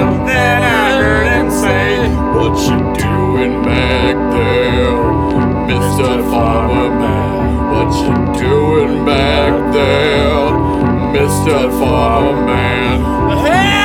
Then I heard him say, what you doing back there, Mr. Farmer Man? What you doing back there, Mr. Farmer Man? hey!